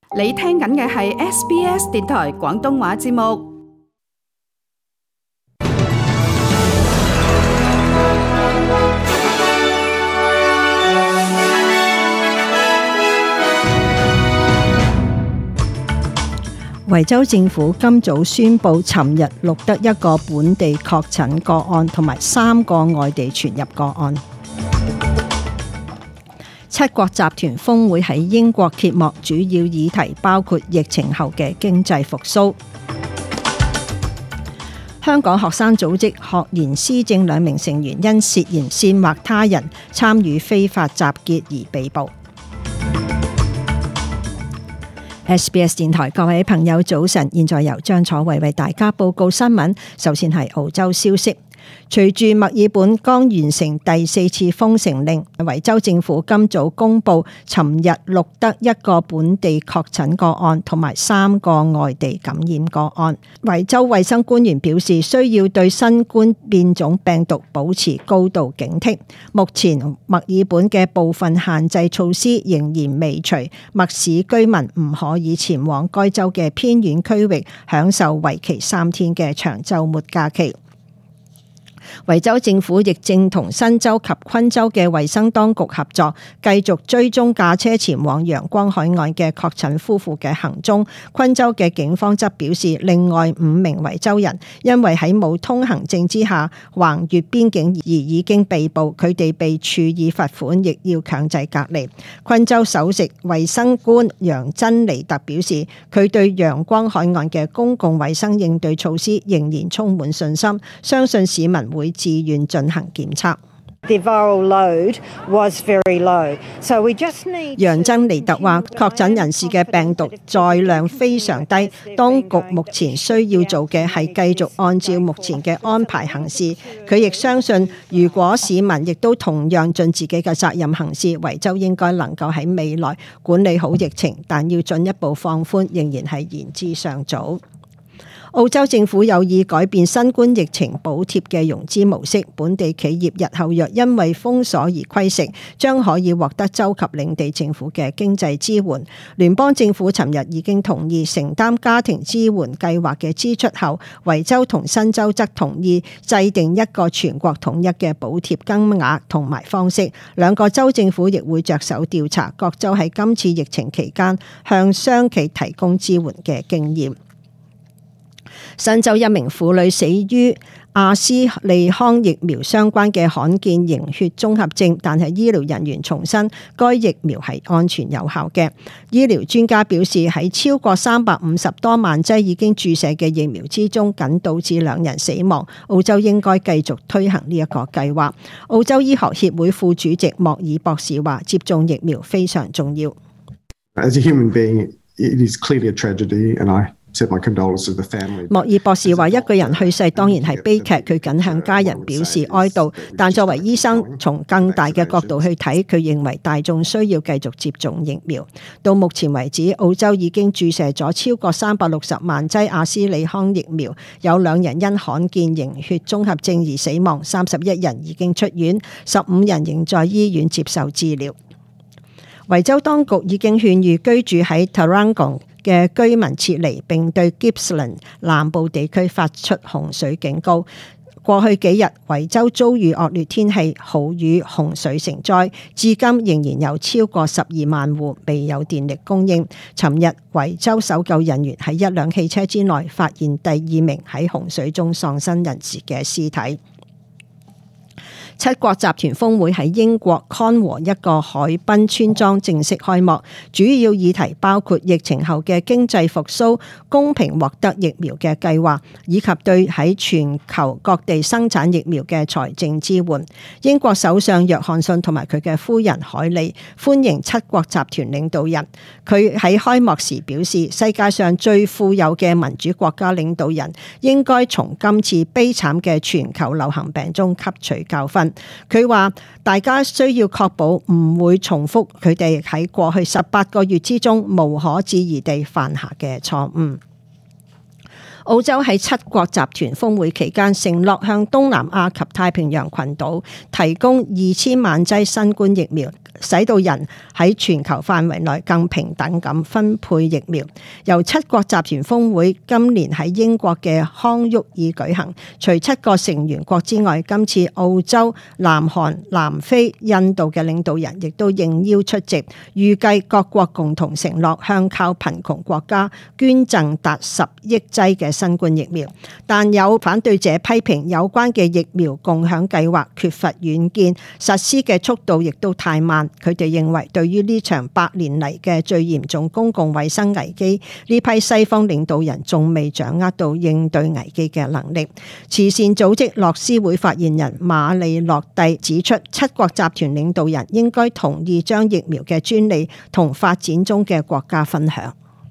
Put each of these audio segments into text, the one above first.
你聽緊嘅係 SBS 電台廣東話節目。 維州政府今早宣布，尋日錄得一個本地確診個案，同埋3個外地傳入個案。七國集團峰會喺英國揭幕，主要議題包括疫情後嘅經濟復甦。香港學生組織學研思政2名成員因涉嫌煽惑他人參與非法集結而被捕。SBS 電台各位朋友早晨，現在由張楚慧為大家報告新聞。首先係澳洲消息。隨住墨爾本剛完成第4次封城令，維州政府今早公布，尋日錄得一個本地確診個案，同埋3個外地感染個案。維州衛生官員表示，需要對新冠變種病毒保持高度警惕。目前墨爾本嘅部分限制措施仍然未除，墨市居民唔可以前往該州嘅偏遠區域享受為期3天嘅長週末假期。維州政府亦正同新州及昆州嘅衛生當局合作，繼續追蹤駕車前往陽光海岸嘅確診夫婦嘅行蹤。昆州嘅警方則表示，另外5名維州人因為喺冇通行證之下橫越邊境而已經被捕，佢哋被處以罰款，亦要強制隔離。昆州首席衛生官楊珍尼特表示，佢對陽光海岸嘅公共衛生應對措施仍然充滿信心，相信市民會自願進行檢測。楊珍尼特話，確診人士嘅病毒載量非常低，當局目前需要做嘅係繼續按照目前嘅安排行事。佢亦相信，如果市民亦都同樣盡自己嘅責任行事，維州應該能夠喺未來管理好疫情，但要進一步放寬仍然係言之尚早。澳洲政府有意改變新冠疫情補貼嘅融資模式，本地企業日後若因為封鎖而虧蝕，將可以獲得州及領地政府嘅經濟支援。聯邦政府尋日已經同意承擔家庭支援計劃嘅支出後，維州同新州則同意制定一個全國統一嘅補貼金額同埋方式。兩個州政府亦會着手調查各州喺今次疫情期間向商企提供支援嘅經驗。新州一名婦女死於阿斯利康疫苗相關嘅罕見凝血綜合症，但係醫療人員重申該疫苗係安全有效嘅。醫療專家表示，喺超過350多萬劑已經注射嘅疫苗之中，僅導致2人死亡。澳洲應該繼續推行呢一個計劃。澳洲醫學協會副主席莫爾博士話，接種疫苗非常重要。 As a human being, it is clearly a tragedy, and I莫爾博士話，一個人去世當然係悲劇，佢僅向家人表示哀悼，但作為醫生，從更大嘅角度去睇，佢認為大眾需要繼續接種疫苗。到目前為止，澳洲已經注射咗超過360萬劑阿斯利康疫苗，有2人因罕見凝血綜合症而死亡，31人已經出院，15人仍在醫院接受治療。維州當局已經勸喻居住喺 Tarangon嘅居民撤離，並對 Gippsland 南部地區發出洪水警告。過去幾日，維州遭遇惡劣天氣、豪雨、洪水成災，至今仍然有超過12萬戶未有電力供應。尋日，維州搜救人員喺一輛汽車之內發現第2名喺洪水中喪生人士嘅屍體。七國集團峰會喺英國康和一個海濱村莊正式開幕，主要議題包括疫情後嘅經濟復甦、公平獲得疫苗嘅計劃，以及對喺全球各地生產疫苗嘅財政支援。英國首相約翰遜同埋佢嘅夫人凱莉歡迎七國集團領導人。佢喺開幕時表示，世界上最富有嘅民主國家領導人應該從今次悲慘嘅全球流行病中吸取教訓。佢話大家需要確保唔會重複佢哋喺過去18個月之中無可置疑地犯下嘅錯誤。澳洲喺七國集團峰會期間承諾向東南亞及太平洋群島提供2000萬劑新冠疫苗， 使到人喺全球範圍內更平等咁分配疫苗。由七國集團峰會今年喺英國嘅康沃爾舉行，除7個成員國之外，今次澳洲、南韓、南非、印度嘅領導人亦都應邀出席。預計各國共同承諾向靠貧窮國家捐贈達10億劑嘅新冠疫苗。但有反對者批評有關嘅疫苗共享計劃缺乏遠見，實施嘅速度亦都太慢。佢哋認為對於呢場100年嚟嘅最嚴重公共衛生危機，呢批西方領導人仲未掌握到應對危機嘅能力。慈善組織樂施會發言人馬利諾蒂指出，7國集團領導人應該同意將疫苗嘅專利同發展中嘅國家分享。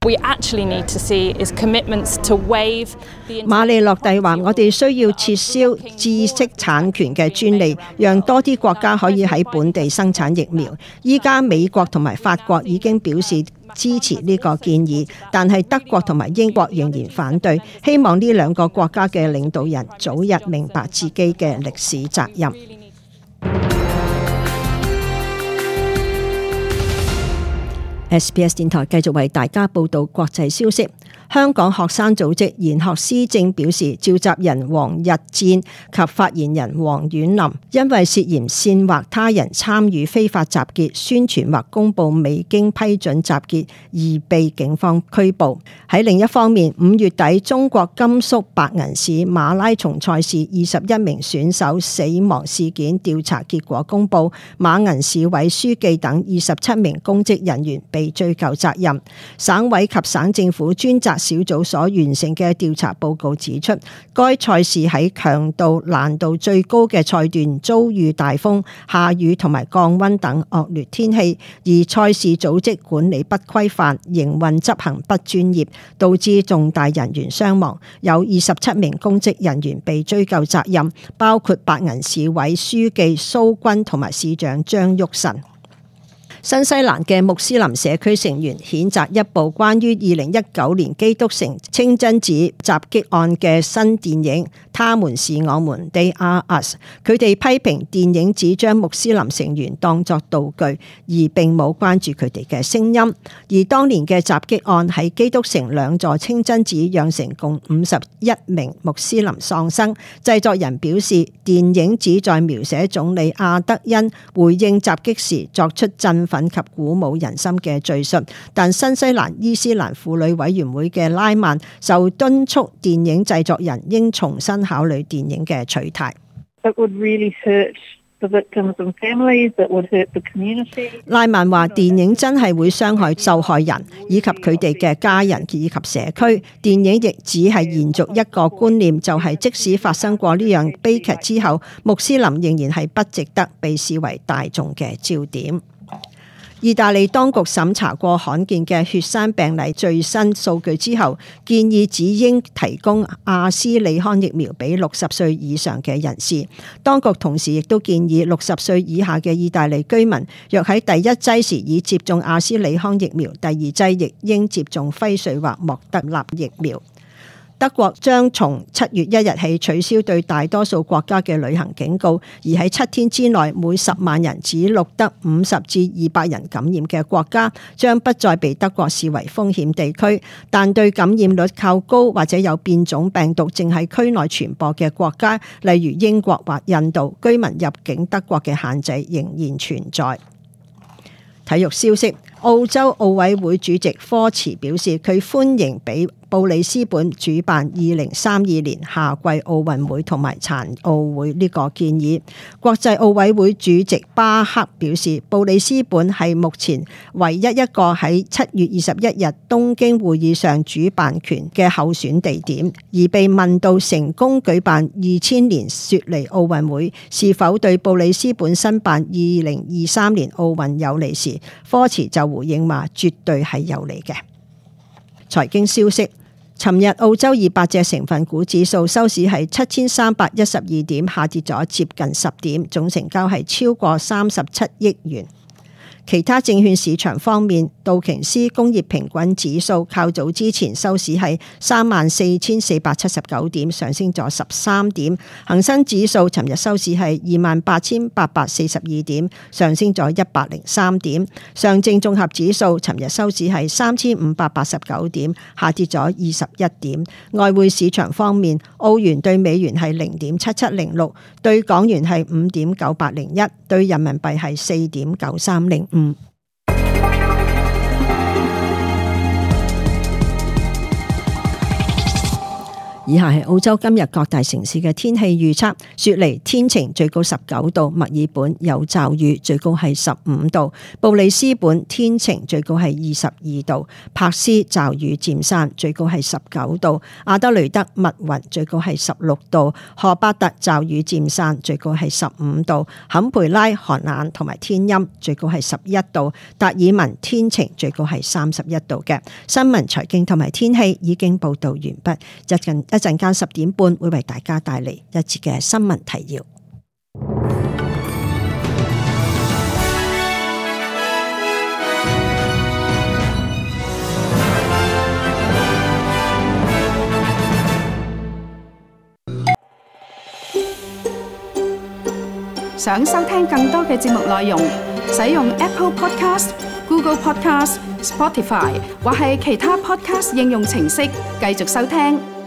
馬利諾蒂話：我哋需要撤銷知識產權嘅專利，讓多啲國家可以喺本地生產疫苗。依家美國同埋法國已經表示支持呢個建議，但係德國同埋英國仍然反對。希望呢2個國家嘅領導人早日明白自己嘅歷史責任。SBS 電台繼續為大家報道國際消息。香港學生組織研學思政表示，召集人黃日戰及發言人黃婉琳因為涉嫌煽惑他人參與非法集結、宣傳或公佈未經批准集結而被警方拘捕。喺另一方面，5月底中國甘肅白銀市馬拉松賽事21名選手死亡事件調查結果公佈，馬銀市委書記等27名公職人員被追究責任。省委及省政府專責小組所完成嘅調查報告指出，該賽事喺強度難度最高嘅賽段遭遇大風、下雨同埋降溫等惡劣天氣，而賽事組織管理不規範、營運執行不專業，導致重大人員傷亡。有27名公職人員被追究責任，包括白銀市委書記蘇軍同埋市長張旭晨。新西蘭嘅穆斯林社區成員譴責一部關於2019年基督城清真寺襲擊案嘅新電影《他們是我們》They Are Us。佢哋批評電影只將穆斯林成員當作道具，而並冇關注佢哋嘅聲音。而當年嘅襲擊案喺基督城2座清真寺釀成共51名穆斯林喪生。製作人表示，電影旨在描寫總理阿德恩回應襲擊時作出振奮及鼓舞人心嘅敘述，但新西蘭伊斯蘭婦女委員會嘅拉曼就敦促電影製作人應重新考慮電影嘅取態。拉曼話：電影真係會傷害受害人以及佢哋嘅家人以及社區。電影亦只係延續一個觀念，就係即使發生過呢樣悲劇之後，穆斯林仍然係不值得被視為大眾嘅焦點。意大利當局審查過罕見嘅血栓病例最新數據之後，建議只應提供阿斯利康疫苗俾60歲以上嘅人士。當局同時亦都建議60歲以下嘅意大利居民，若喺第一劑時已接種阿斯利康疫苗，第二劑亦應接種輝瑞或莫德納疫苗。德國將從7月1日起取消對大多數國家嘅旅行警告，而喺7天之內每10萬人只錄得50至200人感染嘅國家，將不再被德國視為風險地區。但對感染率較高或者有變種病毒正喺區內傳播嘅國家，例如英國或印度，居民入境德國嘅限制仍然存在。體育消息，澳洲奧委會主席科茨表示，佢歡迎俾布里斯本主辦2032年夏季奧運會同埋殘奧會呢個建議。國際奧委會主席巴克表示，布里斯本係目前唯一一個喺7月21日東京會議上主辦權嘅候選地點。而被問到成功舉辦2000年雪梨奧運會是否對布里斯本申辦2023年奧運有利時，科茨就回應話絕對係有利嘅。財經消息，尋日澳洲200隻成分股指數收市係7312點，下跌咗接近10點，總成交係超過37億元。 其他證券市場方面，道瓊斯工業平均指數較早之前收市係34,479點，上升咗13點；恒生指數尋日收市係28,842點，上升咗103點；上證綜合指數尋日收市係3,589點，下跌咗21點。外匯市場方面，澳元對美元係0.7706，對港元係5.9801，對人民幣係4.9305。以下係澳洲今日各大城市嘅天氣預測：雪梨天晴，最高19度；墨爾本有驟雨，最高係15度；布里斯本天晴，最高係22度；柏斯驟雨漸散，最高係19度；阿德雷德密雲，最高係16度；荷伯特驟雨漸散，最高係15度；坎培拉寒冷同埋天陰，最高係11度；達爾文天晴，最高係31度嘅。新聞、財經同埋天氣已經報道完畢，一陣間10點半會為大家帶嚟一節嘅新聞提要。 想收聽更多嘅節目內容，使用 Apple Podcast、Google Podcast、Spotify 或係其他 Podcast 應用程式繼續收聽。